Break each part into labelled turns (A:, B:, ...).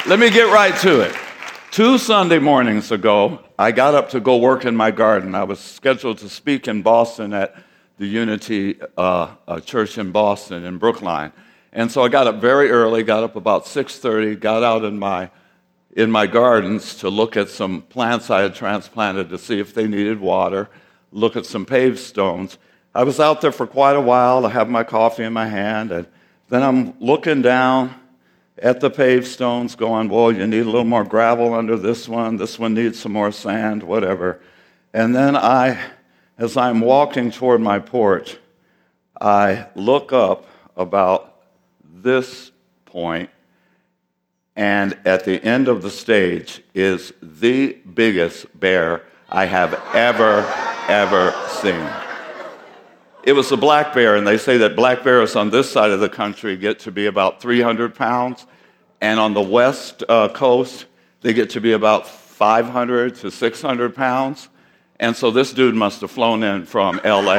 A: Let me get right to it. 2 Sunday mornings ago, I got up to go work in my garden. I was scheduled to speak in Boston at the Unity Church in Boston, in Brookline. And so I got up very early, got up about 6:30, got out in my gardens to look at some plants I had transplanted to see if they needed water, look at some paved stones. I was out there for quite a while. I have my coffee in my hand, and then I'm looking down at the paved stones going, well, you need a little more gravel under this one needs some more sand, whatever. And then as I'm walking toward my porch, I look up about this point, and at the end of the stage is the biggest bear I have ever seen. It was a black bear, and they say that black bears on this side of the country get to be about 300 pounds, and on the west coast, they get to be about 500 to 600 pounds. And so this dude must have flown in from L.A.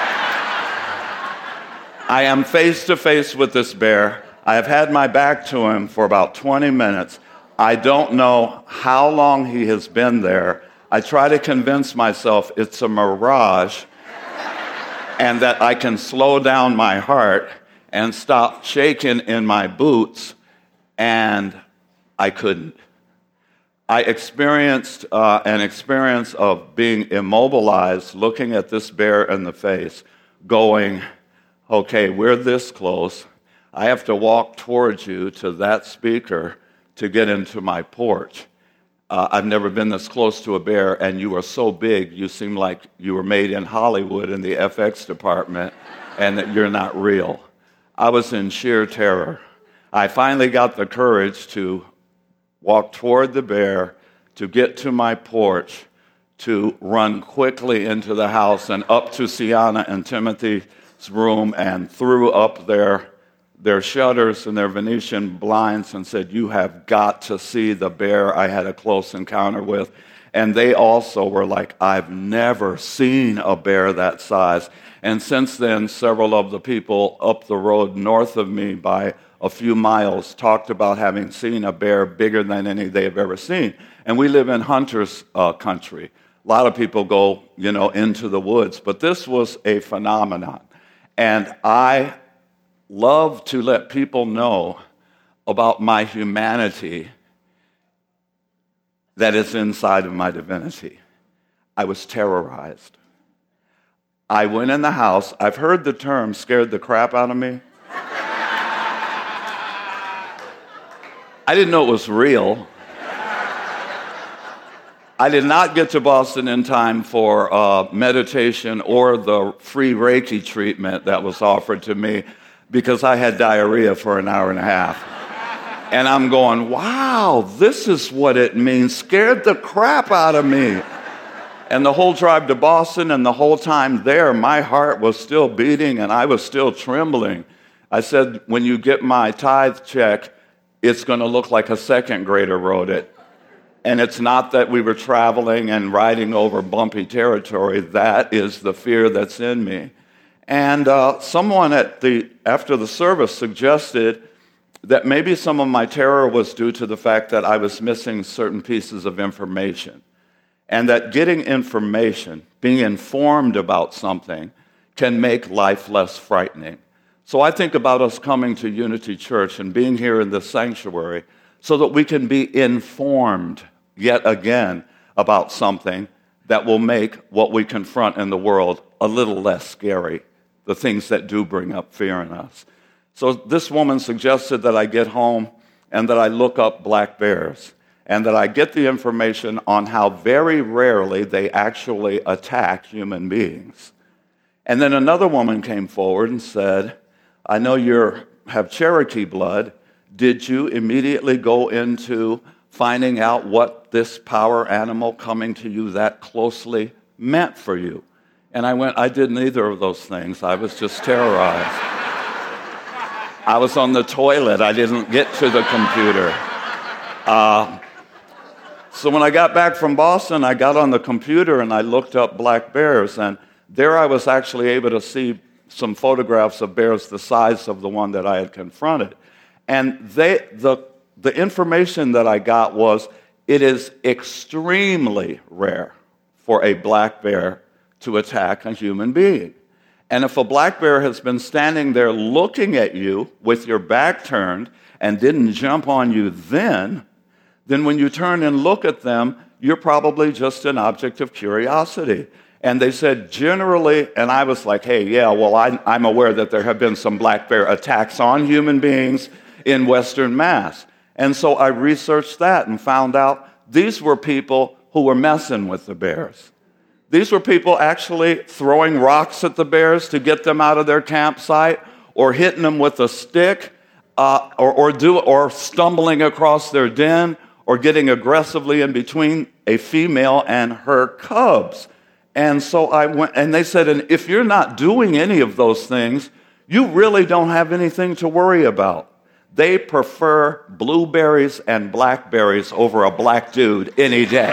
A: I am face to face with this bear. I have had my back to him for about 20 minutes. I don't know how long he has been there. I try to convince myself it's a mirage and that I can slow down my heart and stop shaking in my boots, and I couldn't. I experienced an experience of being immobilized, looking at this bear in the face, going, okay, we're this close. I have to walk towards you to that speaker to get into my porch. I've never been this close to a bear, and you are so big, you seem like you were made in Hollywood in the FX department, and that you're not real. I was in sheer terror. I finally got the courage to walk toward the bear, to get to my porch, to run quickly into the house and up to Sienna and Timothy's room and threw up their shutters and their Venetian blinds and said, you have got to see the bear I had a close encounter with. And they also were like, I've never seen a bear that size. And since then, several of the people up the road north of me by a few miles talked about having seen a bear bigger than any they've ever seen. And we live in hunter's country. A lot of people go, into the woods. But this was a phenomenon. And I love to let people know about my humanity that is inside of my divinity. I was terrorized. I went in the house. I've heard the term scared the crap out of me. I didn't know it was real. I did not get to Boston in time for meditation or the free Reiki treatment that was offered to me, because I had diarrhea for an hour and a half. And I'm going, wow, this is what it means. Scared the crap out of me. And the whole drive to Boston and the whole time there, my heart was still beating and I was still trembling. I said, when you get my tithe check, it's going to look like a second grader wrote it. And it's not that we were traveling and riding over bumpy territory. That is the fear that's in me. And someone after the service suggested that maybe some of my terror was due to the fact that I was missing certain pieces of information, and that getting information, being informed about something, can make life less frightening. So I think about us coming to Unity Church and being here in this sanctuary so that we can be informed yet again about something that will make what we confront in the world a little less scary. The things that do bring up fear in us. So this woman suggested that I get home and that I look up black bears and that I get the information on how very rarely they actually attack human beings. And then another woman came forward and said, I know you have Cherokee blood. Did you immediately go into finding out what this power animal coming to you that closely meant for you? And I did neither of those things. I was just terrorized. I was on the toilet. I didn't get to the computer. So when I got back from Boston, I got on the computer and I looked up black bears. And there I was actually able to see some photographs of bears the size of the one that I had confronted. And the the information that I got was it is extremely rare for a black bear to attack a human being. And if a black bear has been standing there looking at you with your back turned and didn't jump on you then when you turn and look at them, you're probably just an object of curiosity. And they said generally, and I was like, hey, yeah, well, I'm aware that there have been some black bear attacks on human beings in Western Mass. And so I researched that and found out these were people who were messing with the bears. These were people actually throwing rocks at the bears to get them out of their campsite, or hitting them with a stick, or stumbling across their den, or getting aggressively in between a female and her cubs. And so I went, and they said, and if you're not doing any of those things, you really don't have anything to worry about. They prefer blueberries and blackberries over a black dude any day.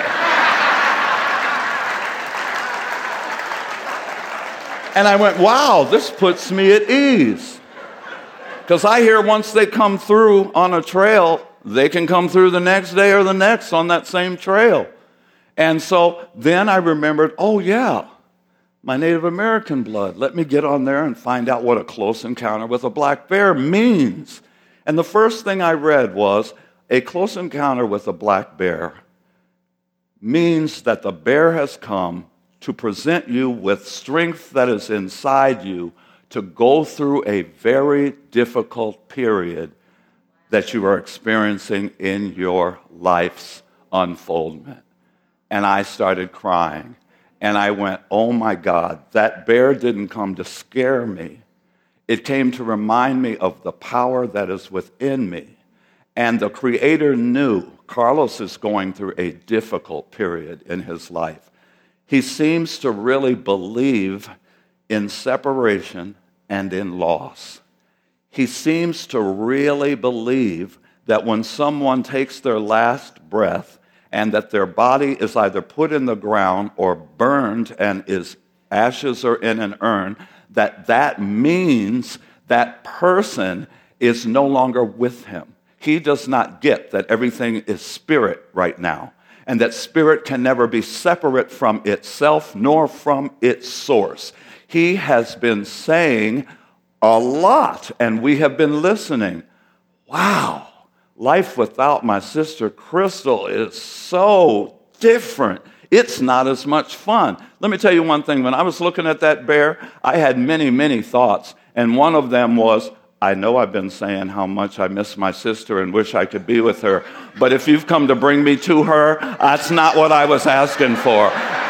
A: And I went, wow, this puts me at ease. Because I hear once they come through on a trail, they can come through the next day or the next on that same trail. And so then I remembered, oh yeah, my Native American blood. Let me get on there and find out what a close encounter with a black bear means. And the first thing I read was, a close encounter with a black bear means that the bear has come to present you with strength that is inside you to go through a very difficult period that you are experiencing in your life's unfoldment. And I started crying. And I went, oh my God, that bear didn't come to scare me. It came to remind me of the power that is within me. And the Creator knew Carlos is going through a difficult period in his life. He seems to really believe in separation and in loss. He seems to really believe that when someone takes their last breath and that their body is either put in the ground or burned and is ashes are in an urn, that means that person is no longer with him. He does not get that everything is spirit right now, and that spirit can never be separate from itself nor from its source. He has been saying a lot, and we have been listening. Wow, life without my sister Crystal is so different. It's not as much fun. Let me tell you one thing. When I was looking at that bear, I had many, many thoughts, and one of them was, I know I've been saying how much I miss my sister and wish I could be with her, but if you've come to bring me to her, that's not what I was asking for.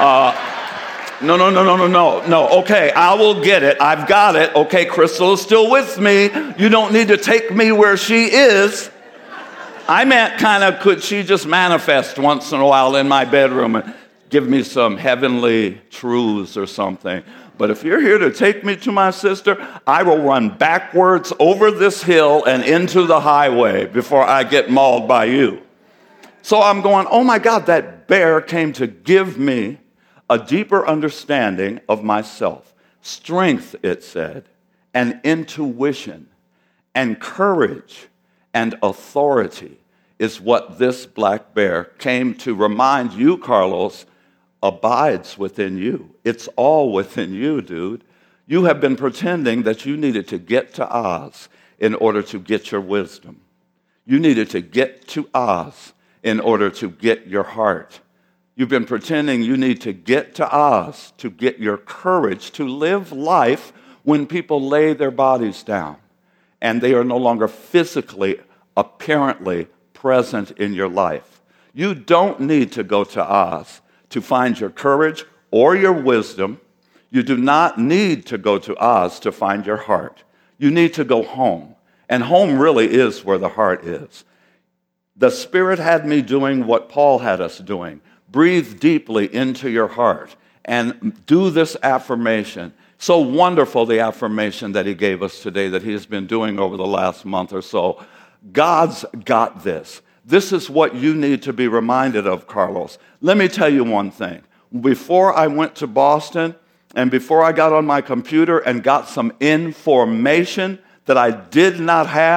A: No. Okay, I will get it. I've got it. Okay, Crystal is still with me. You don't need to take me where she is. I meant kind of, could she just manifest once in a while in my bedroom and give me some heavenly truths or something? But if you're here to take me to my sister, I will run backwards over this hill and into the highway before I get mauled by you. So I'm going, oh my God, that bear came to give me a deeper understanding of myself. Strength, it said, and intuition, and courage, and authority is what this black bear came to remind you, Carlos, abides within you. It's all within you, dude. You have been pretending that you needed to get to Oz in order to get your wisdom. You needed to get to Oz in order to get your heart. You've been pretending you need to get to Oz to get your courage to live life when people lay their bodies down and they are no longer physically, apparently present in your life. You don't need to go to Oz to find your courage or your wisdom. You do not need to go to Oz to find your heart. You need to go home. And home really is where the heart is. The Spirit had me doing what Paul had us doing. Breathe deeply into your heart and do this affirmation. So wonderful, the affirmation that he gave us today that he has been doing over the last month or so. God's got this. This is what you need to be reminded of, Carlos. Let me tell you one thing. Before I went to Boston and before I got on my computer and got some information that I did not have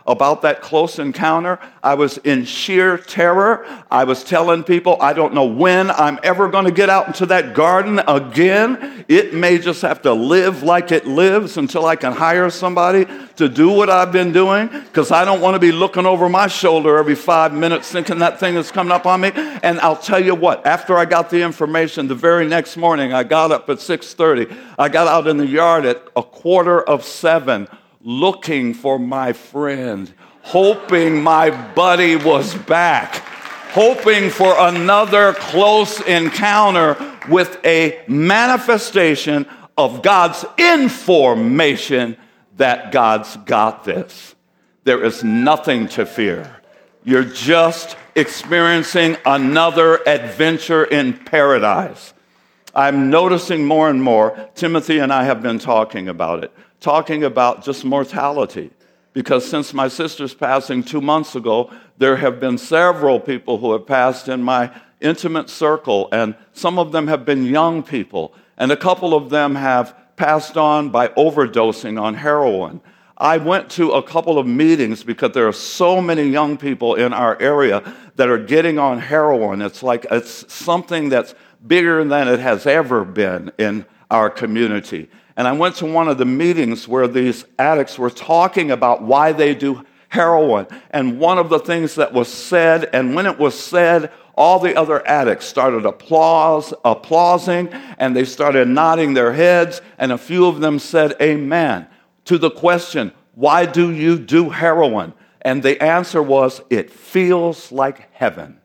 A: about that close encounter. I was in sheer terror. I was telling people, I don't know when I'm ever going to get out into that garden again. It may just have to live like it lives until I can hire somebody to do what I've been doing, because I don't want to be looking over my shoulder every 5 minutes thinking that thing is coming up on me. And I'll tell you what, after I got the information, the very next morning, I got up at 6:30. I got out in the yard at 6:45, looking for my friend, hoping my buddy was back, hoping for another close encounter with a manifestation of God's information that God's got this. There is nothing to fear. You're just experiencing another adventure in paradise. I'm noticing more and more, Timothy and I have been talking about just mortality. Because since my sister's passing 2 months ago, there have been several people who have passed in my intimate circle, and some of them have been young people, and a couple of them have passed on by overdosing on heroin. I went to a couple of meetings because there are so many young people in our area that are getting on heroin. It's like it's something that's bigger than it has ever been in our community. And I went to one of the meetings where these addicts were talking about why they do heroin. And one of the things that was said, and when it was said, all the other addicts started applauding, and they started nodding their heads, and a few of them said amen to the question, why do you do heroin? And the answer was, it feels like heaven.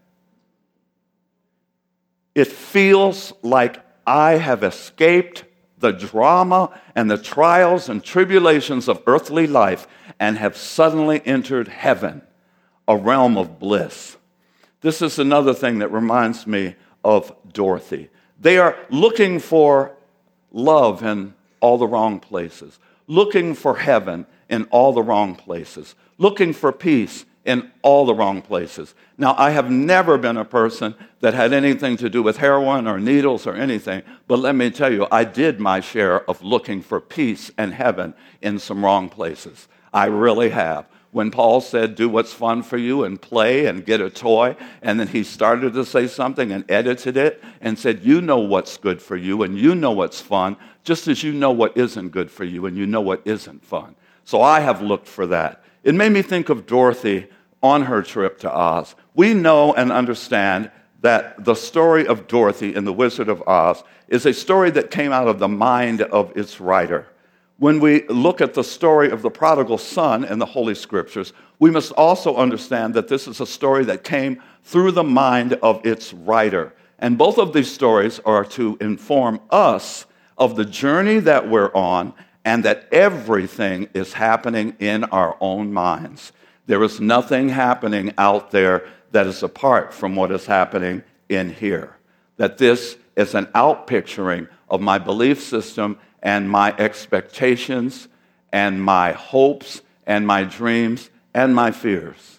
A: It feels like I have escaped the drama and the trials and tribulations of earthly life and have suddenly entered heaven, a realm of bliss. This is another thing that reminds me of Dorothy. They are looking for love in all the wrong places, looking for heaven in all the wrong places, looking for peace in all the wrong places. Now, I have never been a person that had anything to do with heroin or needles or anything, but let me tell you, I did my share of looking for peace and heaven in some wrong places. I really have. When Paul said, do what's fun for you and play and get a toy, and then he started to say something and edited it and said, you know what's good for you and you know what's fun, just as you know what isn't good for you and you know what isn't fun. So I have looked for that. It made me think of Dorothy on her trip to Oz. We know and understand that the story of Dorothy in The Wizard of Oz is a story that came out of the mind of its writer. When we look at the story of the prodigal son in the Holy Scriptures, we must also understand that this is a story that came through the mind of its writer. And both of these stories are to inform us of the journey that we're on and that everything is happening in our own minds. There is nothing happening out there that is apart from what is happening in here. That this is an outpicturing of my belief system and my expectations and my hopes and my dreams and my fears.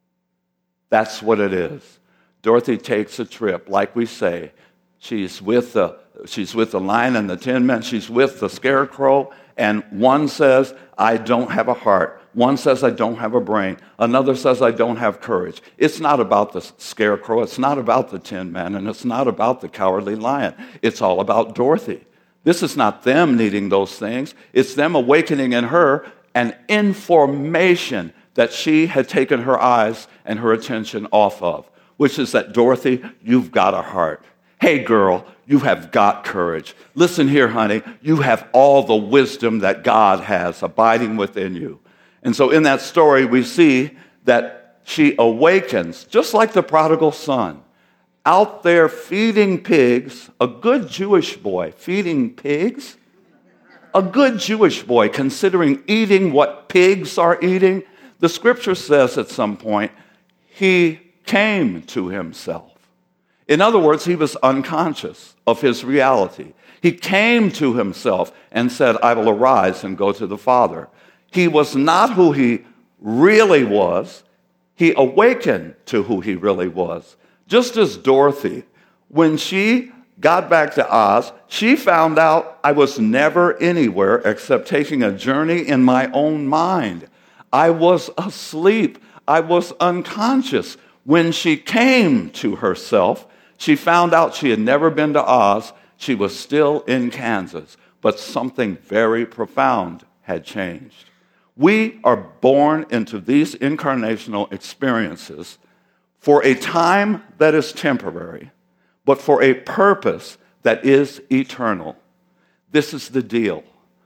A: That's what it is. Dorothy takes a trip, like we say. She's with the Lion and the Tin Man. She's with the Scarecrow. And one says, I don't have a heart. One says, I don't have a brain. Another says, I don't have courage. It's not about the Scarecrow. It's not about the Tin Man. And it's not about the Cowardly Lion. It's all about Dorothy. This is not them needing those things. It's them awakening in her an information that she had taken her eyes and her attention off of, which is that, Dorothy, you've got a heart. Hey, girl, you have got courage. Listen here, honey, you have all the wisdom that God has abiding within you. And so in that story, we see that she awakens, just like the prodigal son, out there feeding pigs, a good Jewish boy feeding pigs, a good Jewish boy considering eating what pigs are eating. The scripture says at some point, he came to himself. In other words, he was unconscious of his reality. He came to himself and said, I will arise and go to the Father. He was not who he really was. He awakened to who he really was. Just as Dorothy, when she got back to Oz, she found out I was never anywhere except taking a journey in my own mind. I was asleep. I was unconscious. When she came to herself, she found out she had never been to Oz. She was still in Kansas, but something very profound had changed. We are born into these incarnational experiences for a time that is temporary, but for a purpose that is eternal. This is the deal.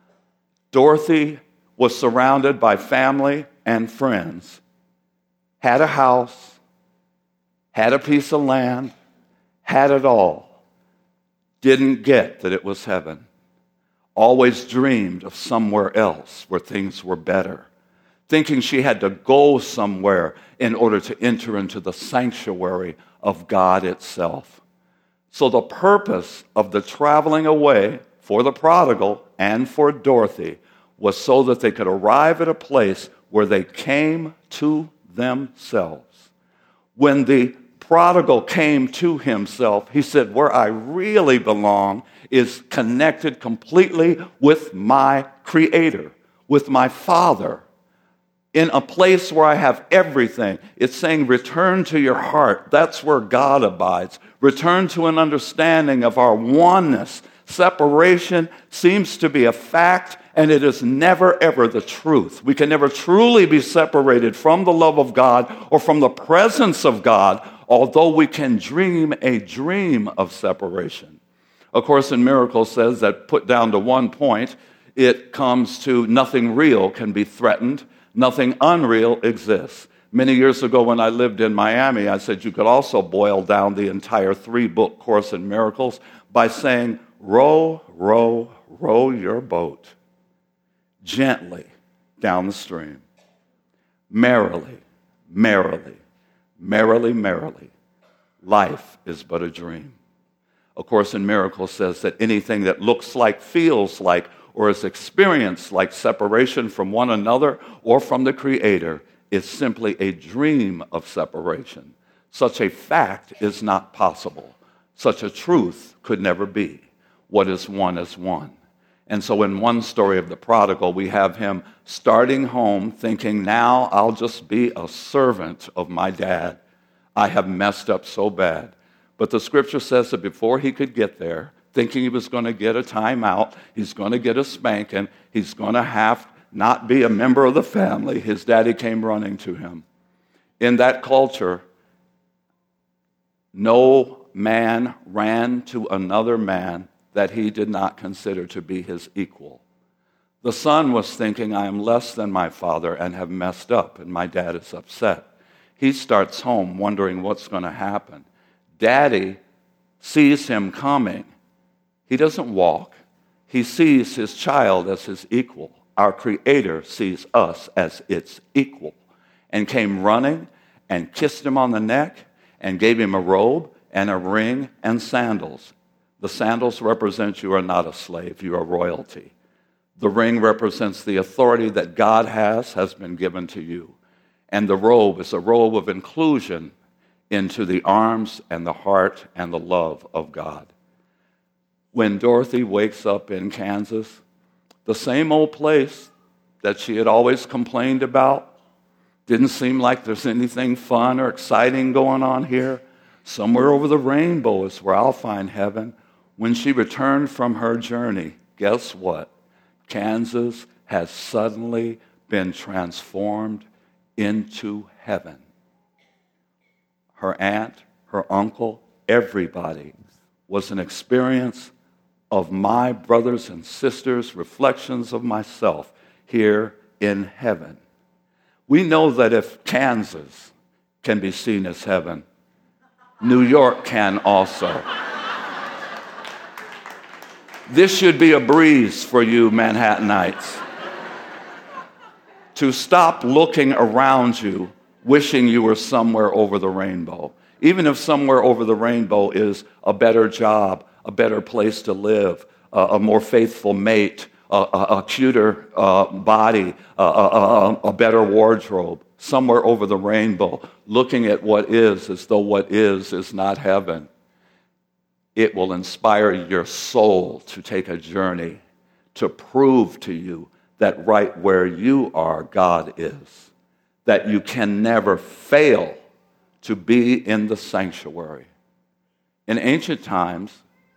A: Dorothy was surrounded by family and friends, had a house, had a piece of land, had it all, didn't get that it was heaven, always dreamed of somewhere else where things were better, thinking she had to go somewhere in order to enter into the sanctuary of God itself. So the purpose of the traveling away for the prodigal and for Dorothy was so that they could arrive at a place where they came to themselves. When the prodigal came to himself, he said, where I really belong is connected completely with my Creator, with my Father, in a place where I have everything. It's saying, return to your heart. That's where God abides. Return to an understanding of our oneness. Separation seems to be a fact, and it is never, ever the truth. We can never truly be separated from the love of God or from the presence of God, although we can dream a dream of separation. A Course in Miracles says that, put down to one point, it comes to nothing real can be threatened, nothing unreal exists. Many years ago when I lived in Miami, I said you could also boil down the entire 3-book Course in Miracles by saying, row, row, row your boat gently down the stream. Merrily, merrily, merrily, merrily. Life is but a dream. A Course in Miracles says that anything that looks like, feels like, or is experienced like separation from one another or from the Creator is simply a dream of separation. Such a fact is not possible. Such a truth could never be. What is one is one. And so in one story of the prodigal, we have him starting home thinking, now I'll just be a servant of my dad. I have messed up so bad. But the scripture says that before he could get there, thinking he was going to get a timeout, he's going to get a spanking, he's going to have not be a member of the family, his daddy came running to him. In that culture, no man ran to another man that he did not consider to be his equal. The son was thinking, I am less than my father and have messed up, and my dad is upset. He starts home wondering what's going to happen. Daddy sees him coming. He doesn't walk. He sees his child as his equal. Our Creator sees us as its equal, and came running and kissed him on the neck and gave him a robe and a ring and sandals. The sandals represent you are not a slave, you are royalty. The ring represents the authority that God has been given to you. And the robe is a robe of inclusion into the arms and the heart and the love of God. When Dorothy wakes up in Kansas, the same old place that she had always complained about, didn't seem like there's anything fun or exciting going on here. Somewhere over the rainbow is where I'll find heaven. When she returned from her journey, guess what? Kansas has suddenly been transformed into heaven. Her aunt, her uncle, everybody was an experience of my brothers and sisters, reflections of myself here in heaven. We know that if Kansas can be seen as heaven, New York can also. This should be a breeze for you Manhattanites. To stop looking around you, wishing you were somewhere over the rainbow. Even if somewhere over the rainbow is a better job, a better place to live, a more faithful mate, a cuter body, a better wardrobe. Somewhere over the rainbow, looking at what is as though what is not heaven. It will inspire your soul to take a journey to prove to you that right where you are, God is. That you can never fail to be in the sanctuary. In ancient times,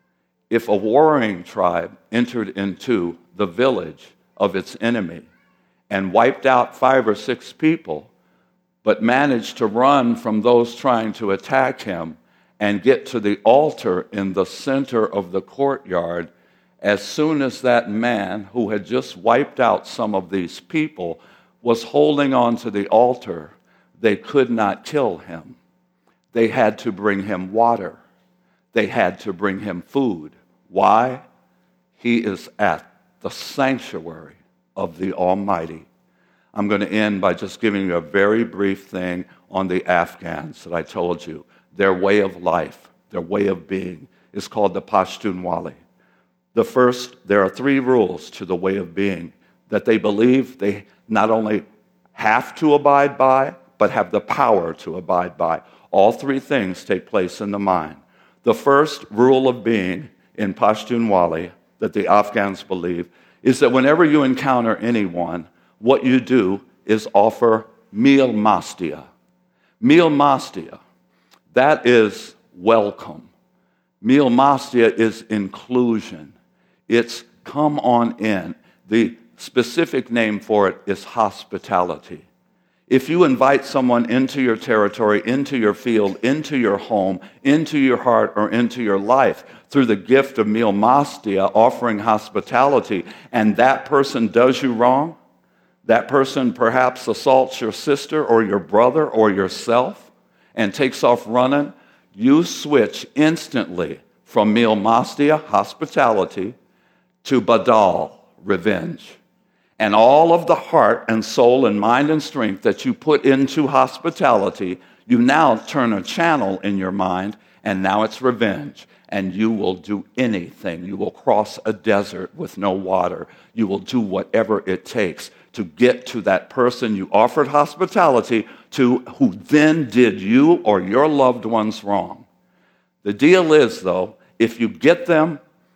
A: if a warring tribe entered into the village of its enemy and wiped out 5 or 6 people, but managed to run from those trying to attack him and get to the altar in the center of the courtyard, as soon as that man who had just wiped out some of these people was holding on to the altar, they could not kill him. They had to bring him water. They had to bring him food. Why? He is at the sanctuary of the Almighty. I'm going to end by just giving you a very brief thing on the Afghans that I told you. Their way of life, their way of being is called the Pashtunwali. There are 3 rules to the way of being that they believe they not only have to abide by, but have the power to abide by. All 3 things take place in the mind. The first rule of being in Pashtunwali that the Afghans believe is that whenever you encounter anyone, what you do is offer meal mastia. Meal mastia, that is welcome. Meal mastia is inclusion. It's come on in. The specific name for it is hospitality. If you invite someone into your territory, into your field, into your home, into your heart, or into your life through the gift of meal mastia, offering hospitality, and that person does you wrong, that person perhaps assaults your sister or your brother or yourself and takes off running, you switch instantly from meal mastia, hospitality, to badal, revenge. And all of the heart and soul and mind and strength that you put into hospitality, you now turn a channel in your mind, and now it's revenge. And you will do anything. You will cross a desert with no water. You will do whatever it takes to get to that person you offered hospitality to, who then did you or your loved ones wrong. The deal is, though, if you get them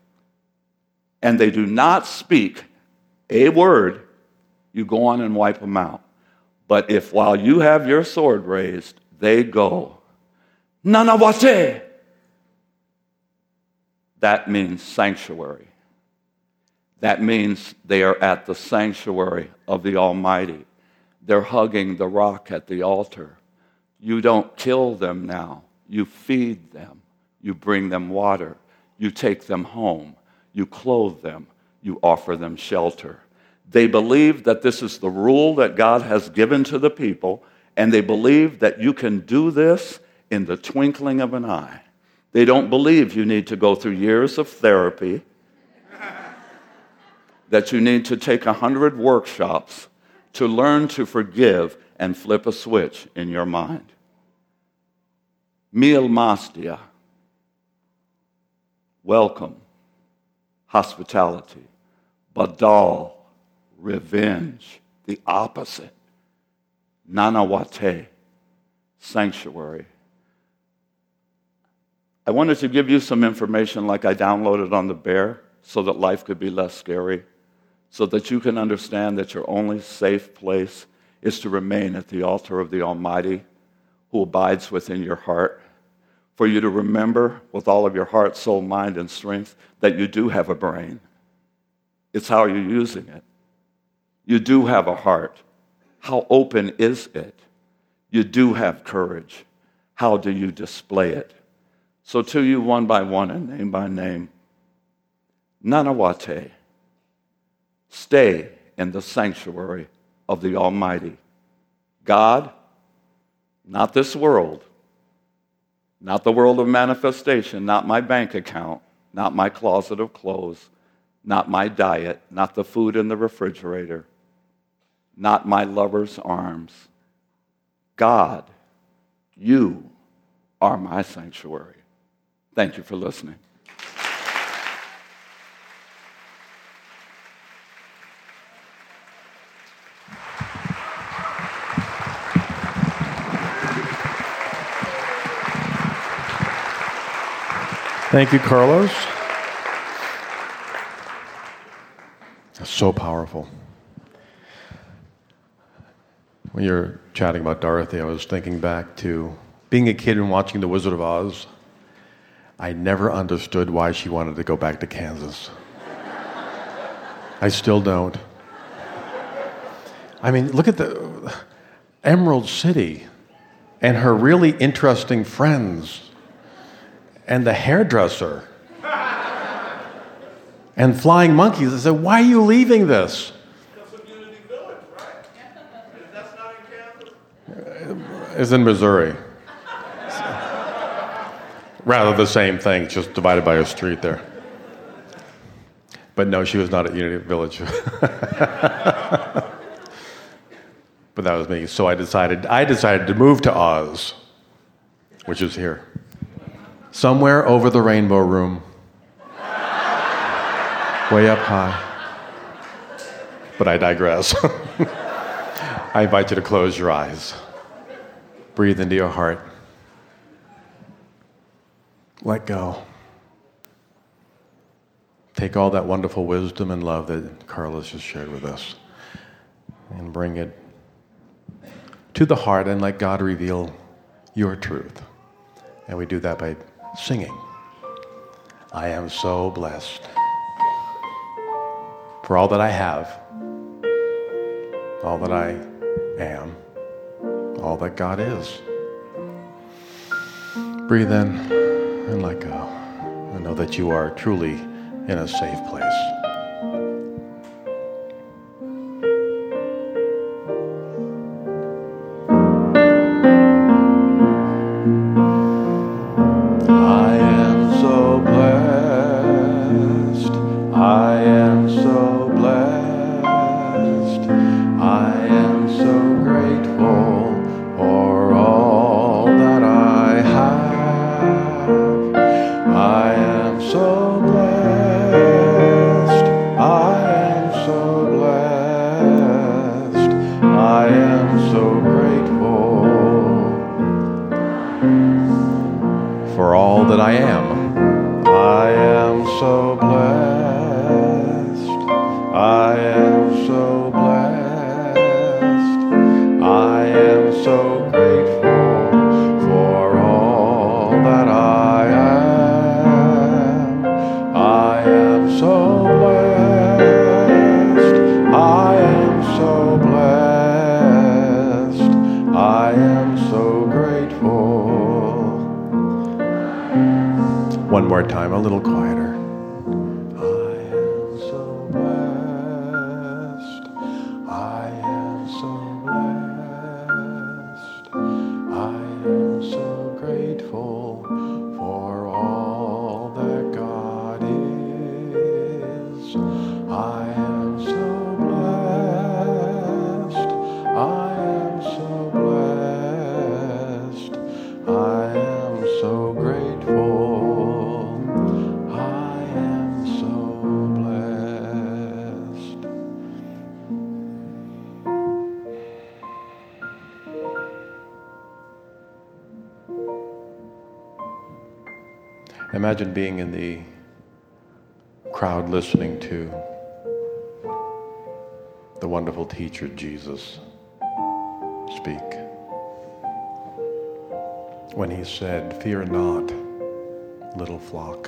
A: and they do not speak a word, you go on and wipe them out. But if while you have your sword raised, they go, Nanawate, that means sanctuary. That means they are at the sanctuary of the Almighty. They're hugging the rock at the altar. You don't kill them now. You feed them. You bring them water. You take them home. You clothe them. You offer them shelter. They believe that this is the rule that God has given to the people, and they believe that you can do this in the twinkling of an eye. They don't believe you need to go through years of therapy, that you need to take 100 workshops to learn to forgive and flip a switch in your mind. Meal mastia, welcome, hospitality. Badal, revenge, the opposite. Nanawate, sanctuary. I wanted to give you some information like I downloaded on the Bear so that life could be less scary, so that you can understand that your only safe place is to remain at the altar of the Almighty who abides within your heart, for you to remember with all of your heart, soul, mind, and strength that you do have a brain. It's how you're using it. You do have a heart. How open is it? You do have courage. How do you display it? So to you, one by one and name by name, Nanawate, stay in the sanctuary of the Almighty. God, not this world, not the world of manifestation, not my bank account, not my closet of clothes, not my diet, not the food in the refrigerator, not my lover's arms. God, you are my sanctuary. Thank you for listening.
B: Thank you, Carlos. That's so powerful. When you're chatting about Dorothy, I was thinking back to being a kid and watching The Wizard of Oz. I never understood why she wanted to go back to Kansas. I still don't. I mean, look at the Emerald City and her really interesting friends and the hairdresser and flying monkeys. I said, why are you leaving this? Is in Missouri. Rather the same thing, just divided by a street there. But no, she was not at Unity Village. But that was me. So I decided to move to Oz, which is here. Somewhere over the Rainbow Room. Way up high. But I digress. I invite you to close your eyes. Breathe into your heart. Let go. Take all that wonderful wisdom and love that Carlos just shared with us and bring it to the heart and let God reveal your truth. And we do that by singing. I am so blessed for all that I have, all that I am, all that God is. Breathe in and let go. And know that you are truly in a safe place. I am so blessed. I am so blessed. I am so grateful for all that I have. I am so blessed. I am so blessed. I am so grateful for all that I am. I am so blessed. I am so blessed. I am so grateful for all that I am. I am so blessed. I am so blessed. I am so grateful. One more time, a little quieter. I am so blessed. I am so blessed. I am so grateful for all that God is. I am so blessed. I am so blessed. I am so grateful. I am so blessed. Imagine being in the crowd listening to the wonderful teacher Jesus speak. When he said, "Fear not, little flock.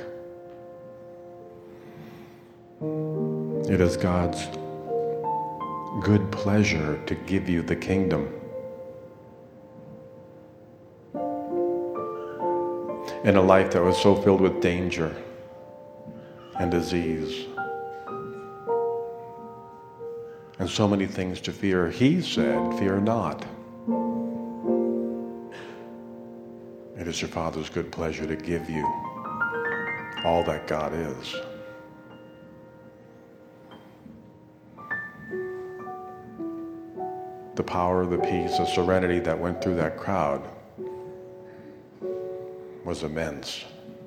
B: It is God's good pleasure to give you the kingdom." In a life that was so filled with danger and disease and so many things to fear, he said, "Fear not. It is your Father's good pleasure to give you all that God is." The power, the peace, the serenity that went through that crowd was immense.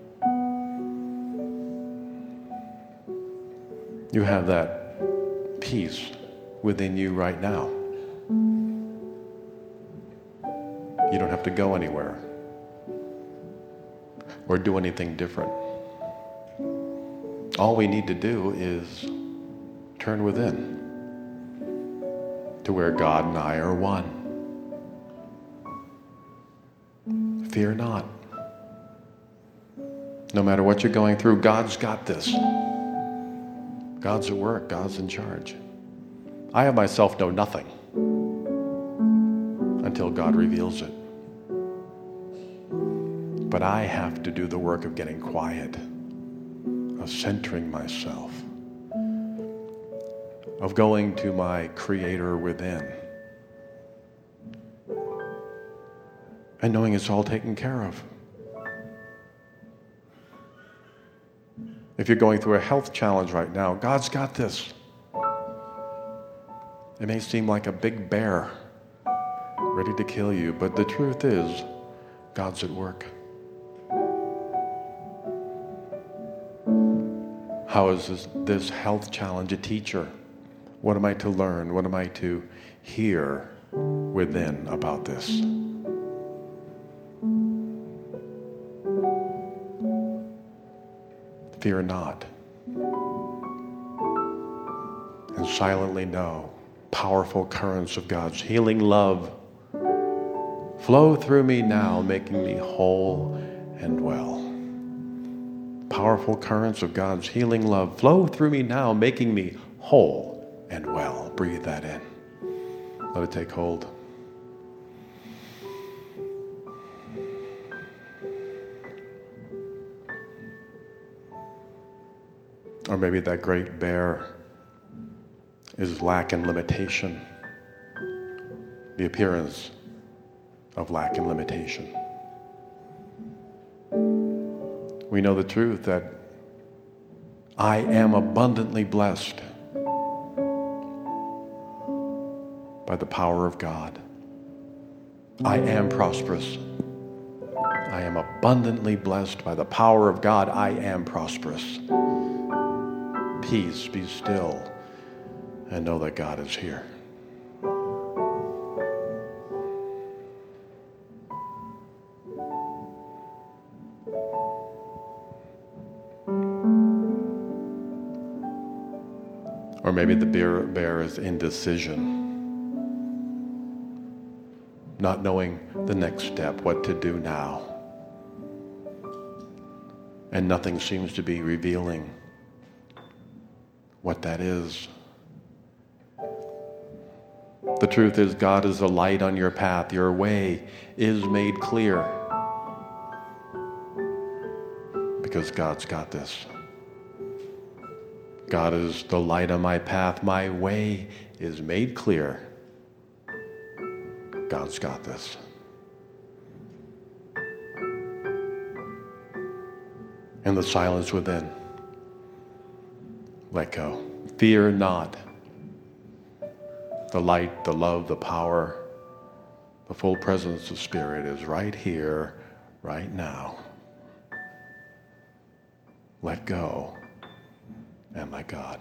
B: You have that peace within you right now. You don't have to go anywhere or do anything different. All we need to do is turn within to where God and I are one. fear not. No matter what you're going through, God's got this. God's at work. God's in charge. I of myself know nothing until God reveals it. But I have to do the work of getting quiet, of centering myself, of going to my Creator within, and knowing it's all taken care of. If you're going through a health challenge right now, God's got this. It may seem like a big bear ready to kill you, but the truth is, God's at work. How is this health challenge a teacher? What am I to learn? What am I to hear within about this? Fear not. And silently know powerful currents of God's healing love flow through me now, making me whole and well. Powerful currents of God's healing love flow through me now, making me whole and well. Breathe that in. Let it take hold. Or maybe that great bear is lack and limitation, the appearance of lack and limitation. We know the truth that I am abundantly blessed by the power of God. I am prosperous. I am abundantly blessed by the power of God. I am prosperous. Peace, be still, and know that God is here. Or maybe the bear is indecision, not knowing the next step, what to do now. And nothing seems to be revealing what that is. The truth is, God is a light on your path. Your way is made clear because God's got this. God is the light on my path. My way is made clear. God's got this. In the silence within, let go. Fear not. The light, the love, the power, the full presence of Spirit is right here, right now. Let go and let God.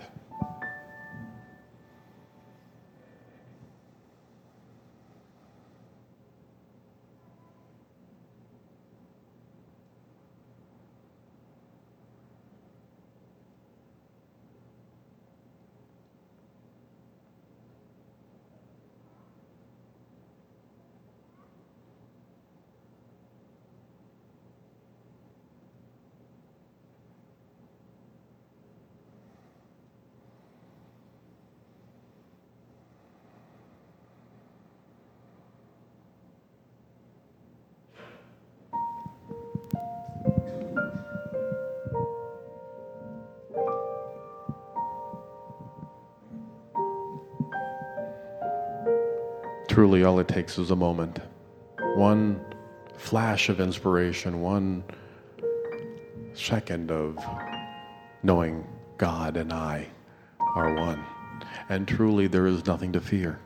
B: Truly, all it takes is a moment. One flash of inspiration, one second of knowing God and I are one. And truly, there is nothing to fear.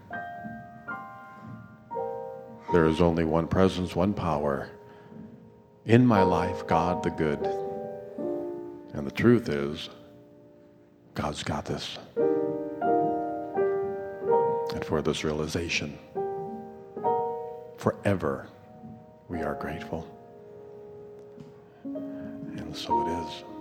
B: There is only one presence, one power. In my life, God the good. And the truth is, God's got this. And for this realization, forever we are grateful. And so it is.